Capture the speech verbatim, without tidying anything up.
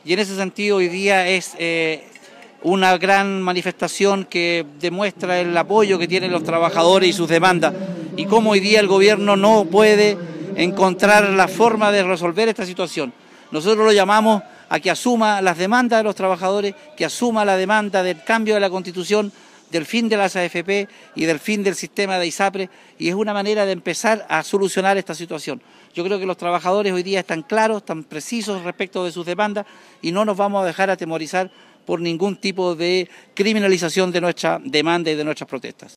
y en ese sentido hoy día es eh, una gran manifestación que demuestra el apoyo que tienen los trabajadores y sus demandas, y cómo hoy día el gobierno no puede encontrar la forma de resolver esta situación. Nosotros lo llamamos a que asuma las demandas de los trabajadores, que asuma la demanda del cambio de la Constitución, del fin de las A F P y del fin del sistema de ISAPRE, y es una manera de empezar a solucionar esta situación. Yo creo que los trabajadores hoy día están claros, están precisos respecto de sus demandas, y no nos vamos a dejar atemorizar por ningún tipo de criminalización de nuestra demanda y de nuestras protestas.